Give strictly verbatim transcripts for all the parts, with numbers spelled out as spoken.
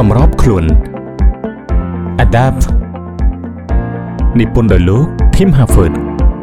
សម្របខ្លួន Adapt និពន្ធដោយលោក Tim Harford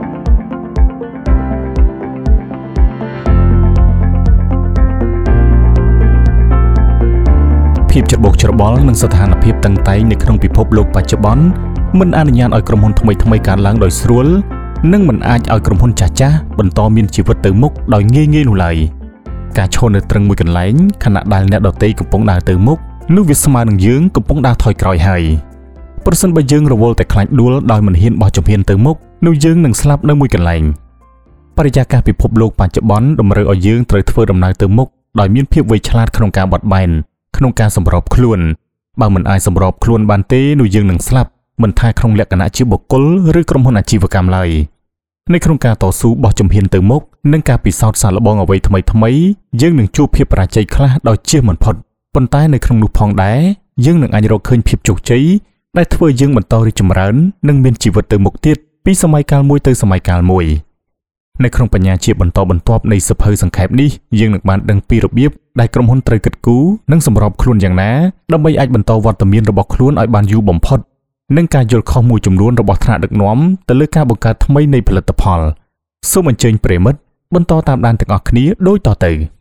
ភាពច្របូកច្របល់និងស្ថានភាពតឹងតែងនៅក្នុងពិភពលោកបច្ចុប្បន្នមិនអនុញ្ញាតឲ្យក្រុមហ៊ុនថ្មីៗកើតឡើងដោយស្រួលនិងមិនអាចឲ្យក្រុមហ៊ុនចាស់ៗបន្តមានជីវិតទៅមុខដោយងាយៗនោះឡើយការឈរនៅត្រឹងមួយកន្លែងខណៈដែលអ្នកដទៃកំពុងដើរទៅមុខនោះវាស្មើនឹងយើងកំពុងដើរថយក្រោយហើយប្រសិនបើយើងរវល់តែខ្លាចដួលដោយមិនហ៊ានបោះជំហានទៅមុខនោះយើងនឹងស្លាប់នៅមួយកន្លែងបរិយាកាសពិភពលោកបច្ចុប្បន្នតម្រូវឲ្យយើងត្រូវធ្វើដំណើរទៅមុខដោយមានភាពវៃឆ្លាតក្នុងការបត់បែនក្នុងការសម្របខ្លួនបើមិនអាចសម្របខ្លួនបានទេនោះយើងនឹងស្លាប់មិនថាក្នុងលក្ខណៈជាបុគ្គលឬក្រុមហ៊ុនអាជីវកម្មឡើយនៅក្នុងការតស៊ូបោះជំហានទៅមុខនិងការពិសោធន៍សាកល្បងអ្វីថ្មីថ្មីយើងនឹងជួបភាពបរាជ័យខ្លះដោយជៀសមិនផុតប៉ុន្តែនៅក្នុងនោះផងដែរយើងនឹងអាចរកឃើញភាពជោគជ័យដែលធ្វើយើងបន្តរីកចម្រើននិងមានជីវិតទៅមុខទៀតពីសម័យកាលមួយទៅសម័យកាលមួយនៅក្នុងបញ្ញាជាបន្តបន្ទាប់នៃសភៅសង្ខេបនេះយើងនឹងបានដឹងពីរបៀបដែលក្រុមហ៊ុនត្រូវគិតគូរនិងសម្របខ្លួនយ៉ាងណាដើម្បីអាចបន្តវត្តមានរបស់ខ្លួនឲ្យបានយូរបំផុតនិងការយល់ខុសមួយចំនួនរបស់ថ្នាក់ដឹកនាំទៅលើការបង្កើតថ្មីនៃផលិតផលសូមអញ្ជើញប្រិមិត្តបន្តតាមដានទាំងអស់គ្នាដូចតទៅ